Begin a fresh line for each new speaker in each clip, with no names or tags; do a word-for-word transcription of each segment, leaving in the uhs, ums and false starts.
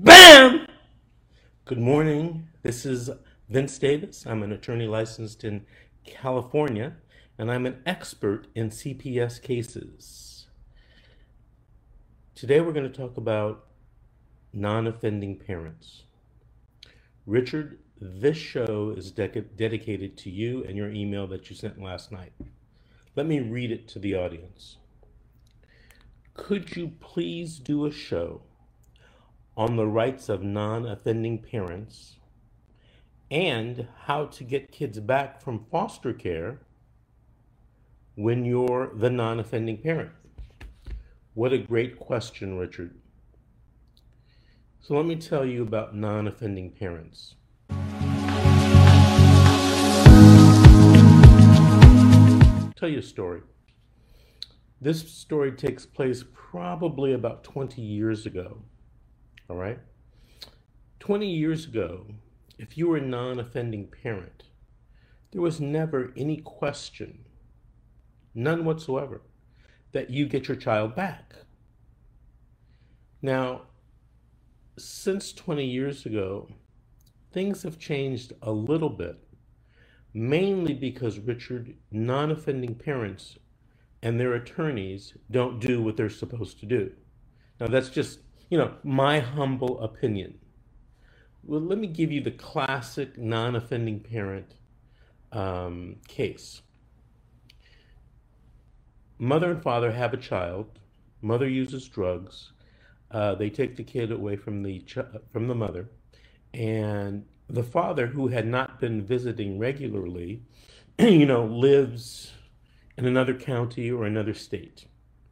Bam! Good morning. This is Vince Davis. I'm an attorney licensed in California, and I'm an expert in C P S cases. Today we're going to talk about non-offending parents. Richard, this show is de- dedicated to you and your email that you sent last night. Let me read it to the audience. Could you please do a show on the rights of non-offending parents and how to get kids back from foster care when you're the non-offending parent? What a great question, Richard. So let me tell you about non-offending parents. I'll tell you a story. This story takes place probably about twenty years ago. All right? twenty years ago, if you were a non-offending parent, there was never any question, none whatsoever, that you get your child back. Now, since twenty years ago, things have changed a little bit, mainly because, Richard, non-offending parents and their attorneys don't do what they're supposed to do. Now, that's just, you know, my humble opinion. Well, let me give you the classic non-offending parent um, case. Mother and father have a child. Mother uses drugs. Uh, they take the kid away from the ch- from the mother, and the father, who had not been visiting regularly, you know, lives in another county or another state.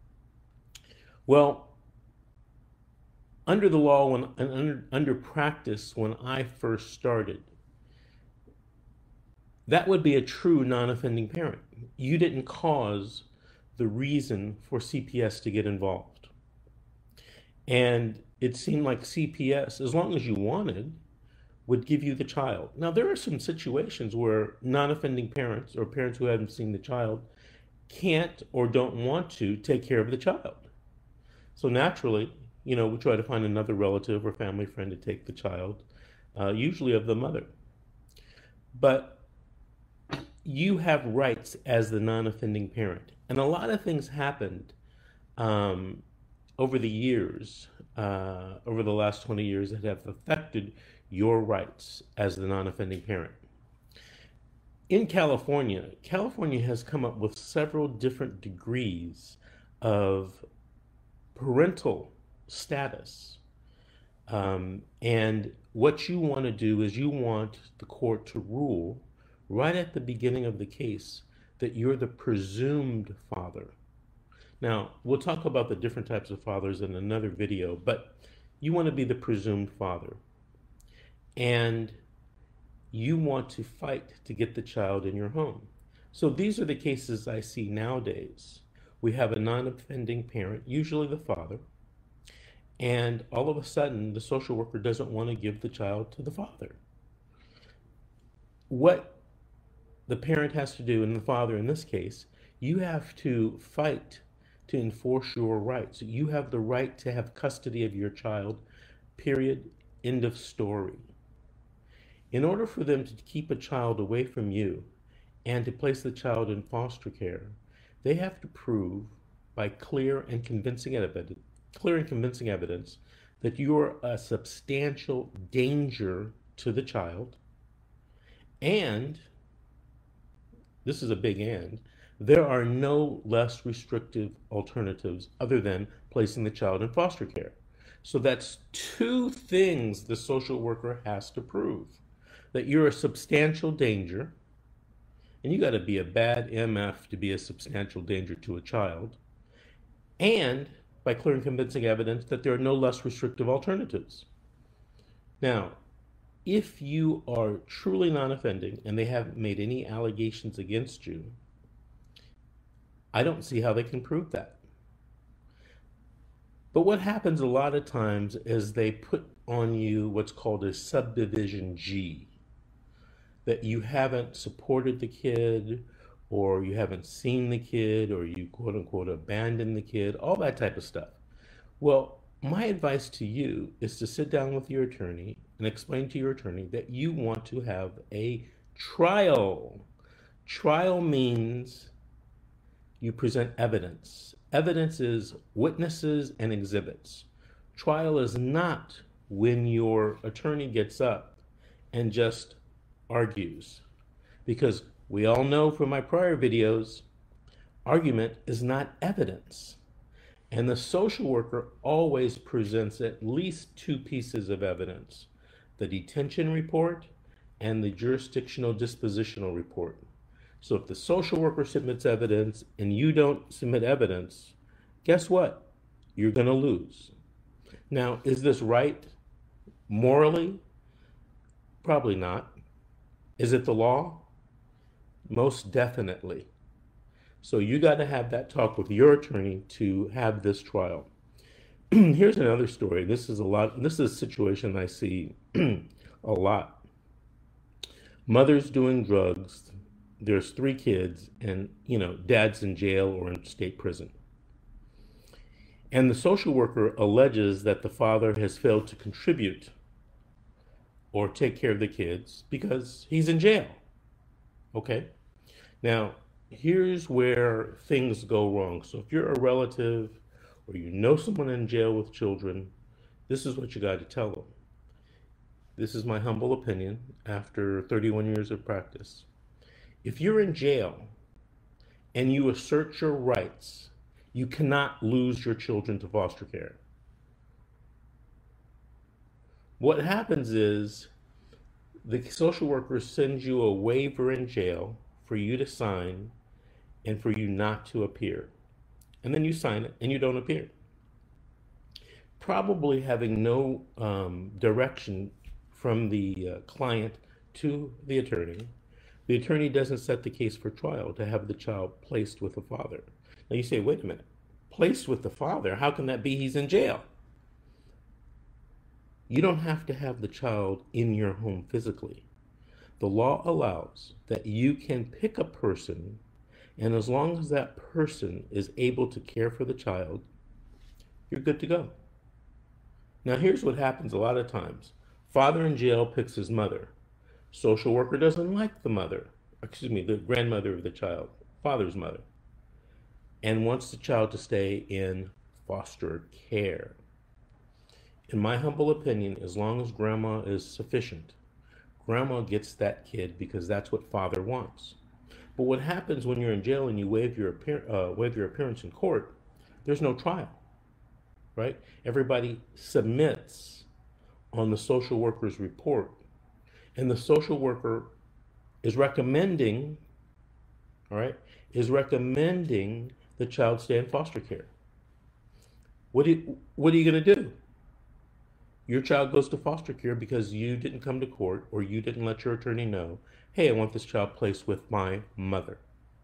Well, under the law, when under, under practice, when I first started, that would be a true non-offending parent. You didn't cause the reason for C P S to get involved. And it seemed like C P S, as long as you wanted, would give you the child. Now, there are some situations where non-offending parents or parents who haven't seen the child can't or don't want to take care of the child. So naturally, you know, we try to find another relative or family friend to take the child, uh, usually of the mother. But you have rights as the non-offending parent. And a lot of things happened um, over the years, uh, over the last twenty years, that have affected your rights as the non-offending parent. In California, California has come up with several different degrees of parental status. Um, and what you want to do is you want the court to rule right at the beginning of the case that you're the presumed father. Now, we'll talk about the different types of fathers in another video, but you want to be the presumed father. And you want to fight to get the child in your home. So these are the cases I see nowadays. We have a non-offending parent, usually the father, and all of a sudden the social worker doesn't want to give the child to the father. What the parent has to do, and the father in this case, you have to fight to enforce your rights. You have the right to have custody of your child, period, end of story. In order for them to keep a child away from you and to place the child in foster care, they have to prove by clear and convincing evidence, clear and convincing evidence that you are a substantial danger to the child, and this is a big and, there are no less restrictive alternatives other than placing the child in foster care. So that's two things the social worker has to prove: that you're a substantial danger, and you got to be a bad M F to be a substantial danger to a child, and by clear and convincing evidence that there are no less restrictive alternatives. Now, if you are truly non-offending and they haven't made any allegations against you, I don't see how they can prove that. But what happens a lot of times is they put on you what's called a subdivision G, that you haven't supported the kid, or you haven't seen the kid, or you quote unquote abandoned the kid, all that type of stuff. Well, my advice to you is to sit down with your attorney and explain to your attorney that you want to have a trial. Trial means you present evidence. Evidence is witnesses and exhibits. Trial is not when your attorney gets up and just argues. Because we all know from my prior videos, argument is not evidence. And the social worker always presents at least two pieces of evidence: the detention report and the jurisdictional dispositional report. So if the social worker submits evidence and you don't submit evidence, guess what? You're going to lose. Now, is this right morally? Probably not. Is it the law? Most definitely. So you got to have that talk with your attorney to have this trial. Here's another story. This is a lot. This is a situation I see a lot. Mother's doing drugs. There's three kids, and you know, dad's in jail or in state prison. And the social worker alleges that the father has failed to contribute or take care of the kids because he's in jail. Okay? Now, here's where things go wrong. So if you're a relative or you know someone in jail with children, this is what you got to tell them. This is my humble opinion after thirty-one years of practice. If you're in jail and you assert your rights, you cannot lose your children to foster care. What happens is the social worker sends you a waiver in jail for you to sign and for you not to appear. And then you sign it and you don't appear. Probably having no um, direction from the uh, client to the attorney. The attorney doesn't set the case for trial to have the child placed with the father. Now you say, wait a minute, placed with the father? How can that be? He's in jail. You don't have to have the child in your home physically. The law allows that you can pick a person, and as long as that person is able to care for the child, you're good to go. Now here's what happens a lot of times. Father in jail picks his mother. Social worker doesn't like the mother, excuse me, the grandmother of the child, father's mother, and wants the child to stay in foster care. In my humble opinion, as long as grandma is sufficient, grandma gets that kid because that's what father wants. But what happens when you're in jail and you waive your, appear, uh, waive your appearance in court, there's no trial, right? Everybody submits on the social worker's report, and the social worker is recommending, all right, is recommending the child stay in foster care. What do you, what are you going to do? Your child goes to foster care because you didn't come to court or you didn't let your attorney know, hey, I want this child placed with my mother.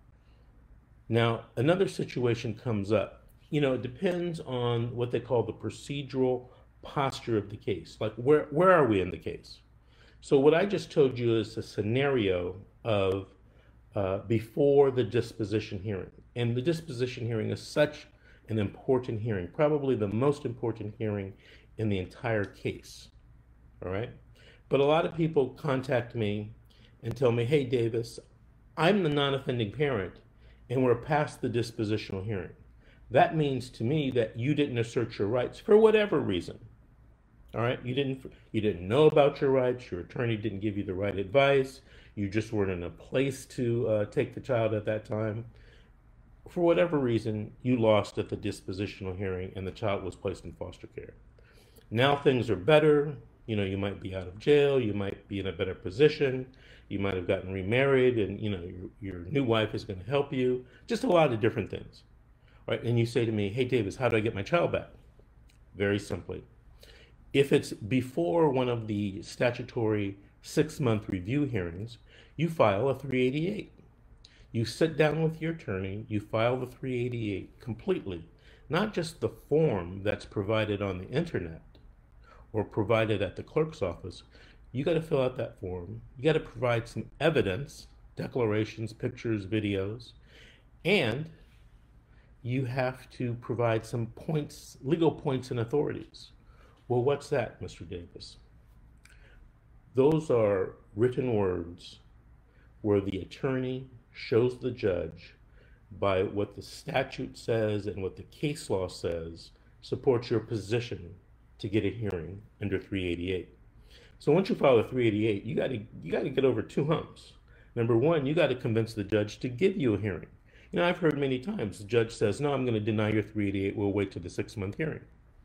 Now, another situation comes up. You know, it depends on what they call the procedural posture of the case. Like, where, where are we in the case? So what I just told you is a scenario of uh, before the disposition hearing. And the disposition hearing is such an important hearing, probably the most important hearing in the entire case, all right? But a lot of people contact me and tell me, hey, Davis, I'm the non-offending parent and we're past the dispositional hearing. That means to me that you didn't assert your rights for whatever reason. All right, you didn't you didn't know about your rights. Your attorney didn't give you the right advice. You just weren't in a place to uh, take the child at that time. For whatever reason, you lost at the dispositional hearing, and the child was placed in foster care. Now things are better. You know, you might be out of jail. You might be in a better position. You might have gotten remarried, and you know your your new wife is going to help you. Just a lot of different things, right? And you say to me, "Hey, Davis, how do I get my child back?" Very simply. If it's before one of the statutory six-month review hearings, you file a three eighty-eight. You sit down with your attorney, you file the three eighty-eight completely, not just the form that's provided on the internet or provided at the clerk's office. You got to fill out that form. You got to provide some evidence, declarations, pictures, videos, and you have to provide some points, legal points and authorities. Well, what's that, Mister Davis? Those are written words where the attorney shows the judge by what the statute says and what the case law says supports your position to get a hearing under three eighty-eight. So once you file a three eighty-eight, you got to you got to get over two humps. Number one, you got to convince the judge to give you a hearing. You know, I've heard many times the judge says, "No, I'm going to deny your three eighty-eight. We'll wait till the six-month hearing."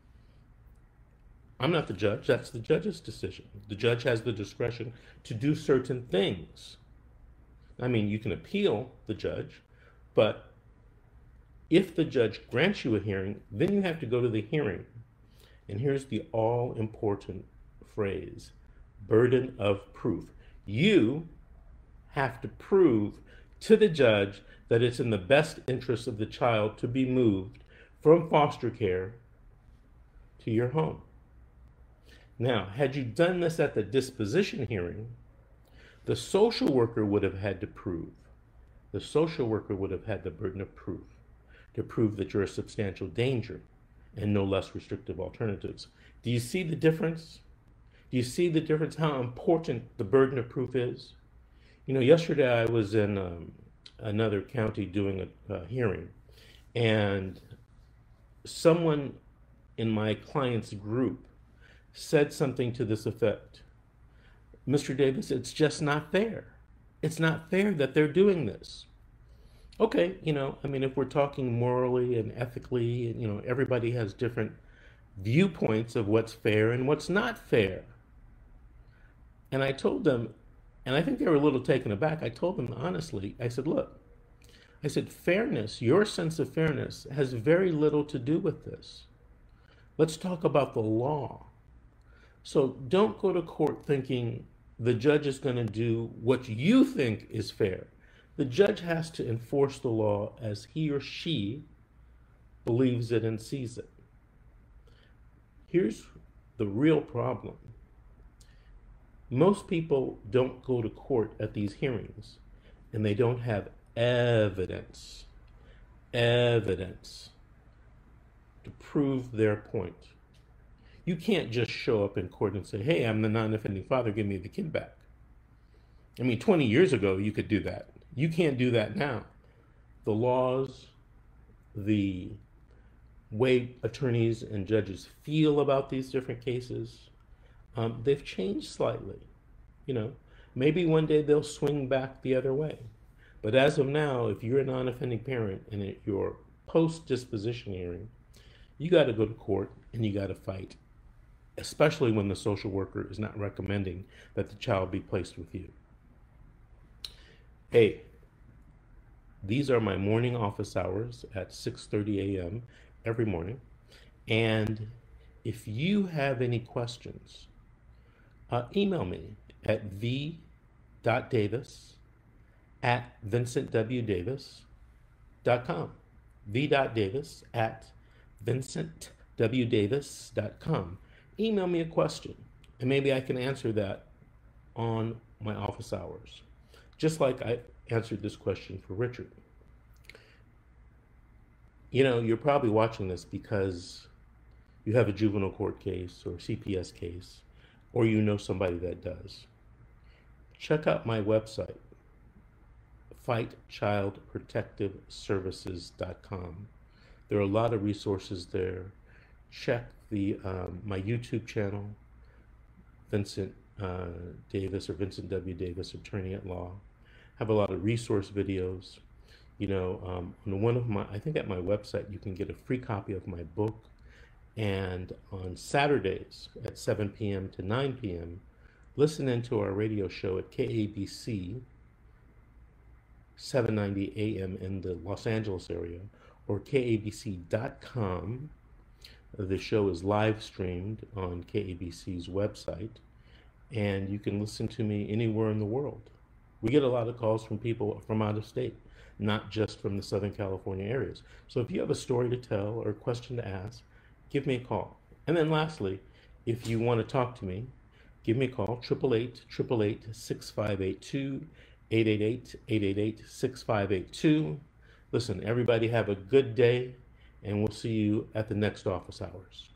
I'm not the judge. That's the judge's decision. The judge has the discretion to do certain things. I mean, you can appeal the judge, but if the judge grants you a hearing, then you have to go to the hearing. And here's the all-important phrase: burden of proof. You have to prove to the judge that it's in the best interest of the child to be moved from foster care to your home. Now, had you done this at the disposition hearing, the social worker would have had to prove, the social worker would have had the burden of proof to prove that you're a substantial danger and no less restrictive alternatives. Do you see the difference? Do you see the difference, how important the burden of proof is? You know, yesterday I was in um, another county doing a, a hearing, and someone in my client's group said something to this effect: "Mister Davis, it's just not fair. It's not fair that they're doing this." Okay, you know, I mean, if we're talking morally and ethically, you know, everybody has different viewpoints of what's fair and what's not fair. And I told them, and I think they were a little taken aback, I told them honestly, I said, look, I said, fairness, your sense of fairness has very little to do with this. Let's talk about the law. So don't go to court thinking the judge is going to do what you think is fair. The judge has to enforce the law as he or she believes it and sees it. Here's the real problem. Most people don't go to court at these hearings, and they don't have evidence, evidence to prove their point. You can't just show up in court and say, "Hey, I'm the non-offending father, give me the kid back." I mean, twenty years ago, you could do that. You can't do that now. The laws, the way attorneys and judges feel about these different cases, um, they've changed slightly. You know, maybe one day they'll swing back the other way. But as of now, if you're a non-offending parent and at your post-disposition hearing, you got to go to court and you got to fight, especially when the social worker is not recommending that the child be placed with you. Hey, these are my morning office hours at six thirty a m every morning. And if you have any questions, uh, email me at v dot davis at vincent w davis dot com. v dot davis at vincent w davis dot com. Email me a question, and maybe I can answer that on my office hours, just like I answered this question for Richard. You know, you're probably watching this because you have a juvenile court case or C P S case, or you know somebody that does. Check out my website, fight child protective services dot com. There are a lot of resources there. Check the um, my YouTube channel, Vincent uh, Davis or Vincent W. Davis, Attorney at Law. Have a lot of resource videos. You know, um, on one of my, I think at my website you can get a free copy of my book. And on Saturdays at seven p m to nine p m, listen into our radio show at K A B C seven ninety A M in the Los Angeles area, or K A B C dot com. The show is live streamed on K A B C's website, and you can listen to me anywhere in the world. We get a lot of calls from people from out of state, not just from the Southern California areas. So if you have a story to tell or a question to ask, give me a call. And then lastly, if you want to talk to me, give me a call, eight eight eight, eight eight eight, six five eight two, eight eight eight, eight eight eight, six five eight two. Listen, everybody have a good day, and we'll see you at the next office hours.